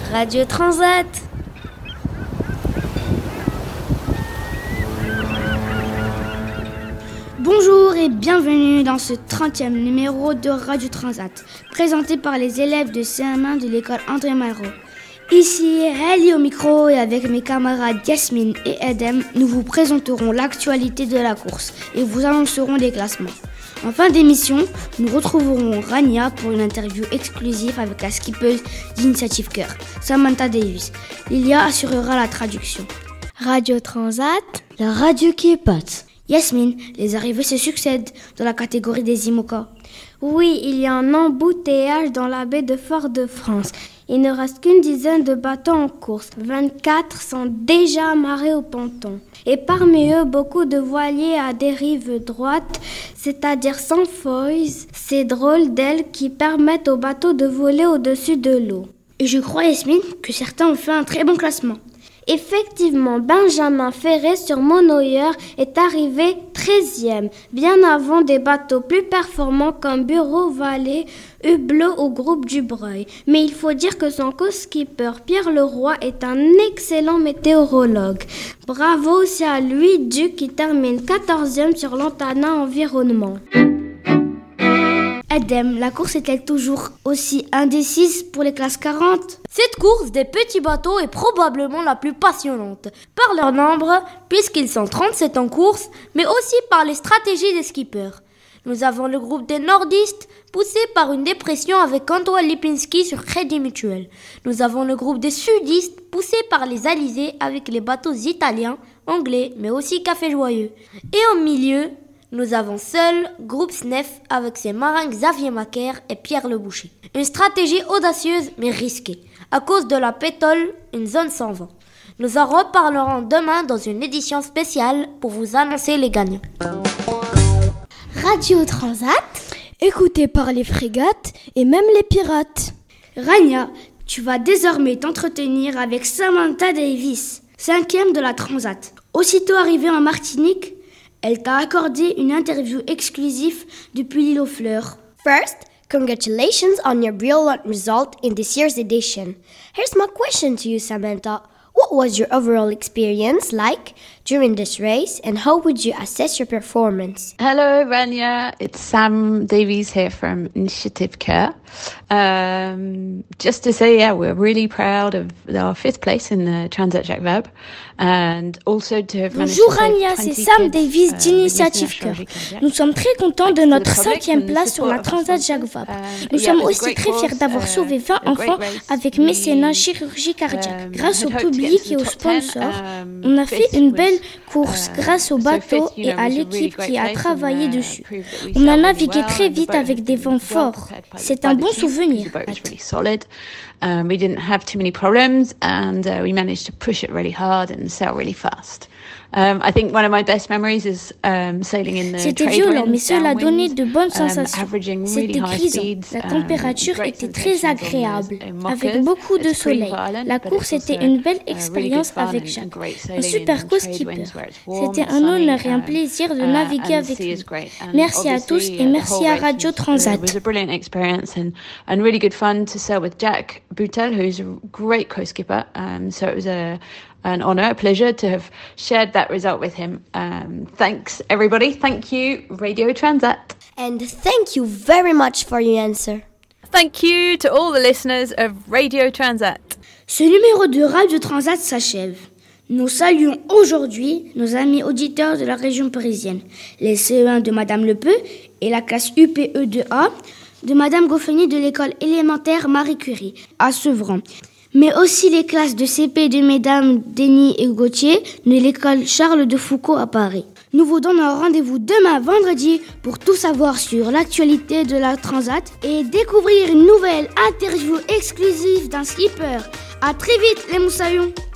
Radio Transat. Bonjour et bienvenue dans ce 30e numéro de Radio Transat, présenté par les élèves de CM1 de l'école André Malraux. Ici, Ellie au micro et avec mes camarades Yasmine et Edem, nous vous présenterons l'actualité de la course et vous annoncerons les classements. En fin d'émission, nous retrouverons Rania pour une interview exclusive avec la skippeuse d'Initiative Cœur, Samantha Davis. Lilia assurera la traduction. Radio Transat, la radio qui épate. Yasmine, les arrivées se succèdent dans la catégorie des IMOCA. Oui, il y a un embouteillage dans la baie de Fort-de-France. Il ne reste qu'une dizaine de bateaux en course. 24 sont déjà amarrés au ponton. Et parmi eux, beaucoup de voiliers à dérive droite, c'est-à-dire sans foils, ces drôles d'ailes qui permettent aux bateaux de voler au-dessus de l'eau. Et je crois, Yasmine, que certains ont fait un très bon classement. Effectivement, Benjamin Ferré sur Monoyeur est arrivé 13e, bien avant des bateaux plus performants comme Bureau Vallée, Hublot ou Groupe du Breuil. Mais il faut dire que son co-skipper Pierre Leroy est un excellent météorologue. Bravo aussi à lui, Duc, qui termine 14e sur l'Antana Environnement. Edem, la course est-elle toujours aussi indécise pour les classes 40 ? Cette course des petits bateaux est probablement la plus passionnante, par leur nombre, puisqu'ils sont 37 en course, mais aussi par les stratégies des skippers. Nous avons le groupe des nordistes, poussé par une dépression avec Antoine Lipinski sur Crédit Mutuel. Nous avons le groupe des sudistes, poussé par les alizés avec les bateaux italiens, anglais, mais aussi Café Joyeux. Et au milieu, nous avons seul groupe SNEF avec ses marins Xavier Macaire et Pierre Le Boucher. Une stratégie audacieuse mais risquée. À cause de la pétole, une zone sans vent. Nous en reparlerons demain dans une édition spéciale pour vous annoncer les gagnants. Radio Transat, écouté par les frégates et même les pirates. Rania, tu vas désormais t'entretenir avec Samantha Davis, 5e de la Transat. Aussitôt arrivée en Martinique, elle t'a accordé une interview exclusive depuis l'île aux Fleurs. First, congratulations on your brilliant result in this year's edition. Here's my question to you, Samantha. What was your overall experience like during this race, and how would you assess your performance? Hello, Rania. It's Sam Davies here from Initiative Care. Just to say, we're really proud of our 5th place in the Transat Jacques Vabre, and also to have managed Bonjour to save Rania, 20 c'est Sam kids, Davis d'Initiative Cœur. Nous sommes très contents de notre 5e place sur la Transat Jacques Vabre. Nous sommes aussi très fiers d'avoir sauvé 20 enfants avec mécénat chirurgie cardiaque. Grâce au public et aux sponsors, on a fait une belle course grâce au bateau et à l'équipe qui a travaillé dessus. On a navigué très vite avec des vents forts. C'est un bon souvenir. We didn't have too many problems, and we managed to push it really hard and sail really fast. I think one of my best memories is sailing in the C'était violent, mais cela donnait de bonnes sensations. C'était grisant. La température était très agréable, avec beaucoup de soleil. La course était une belle expérience avec Jacques, un super co-skipper. C'était un honneur et un plaisir de naviguer avec lui. Merci à tous et merci à Radio Transat. It was a brilliant experience and really good fun to sail with Jack Boutel, who's a great co-skipper. So it was an honour, a pleasure to have shared that result with him. Thanks, everybody. Thank you, Radio Transat. And thank you very much for your answer. Thank you to all the listeners of Radio Transat. Ce numéro de Radio Transat s'achève. Nous saluons aujourd'hui nos amis auditeurs de la région parisienne, les CE1 de Madame Lepeu et la classe UPE2A de Madame Goffeny de l'école élémentaire Marie Curie à Sevran, mais aussi les classes de CP de Mesdames Denis et Gauthier de l'école Charles de Foucault à Paris. Nous vous donnons rendez-vous demain vendredi pour tout savoir sur l'actualité de la Transat et découvrir une nouvelle interview exclusive d'un skipper. À très vite les moussaillons!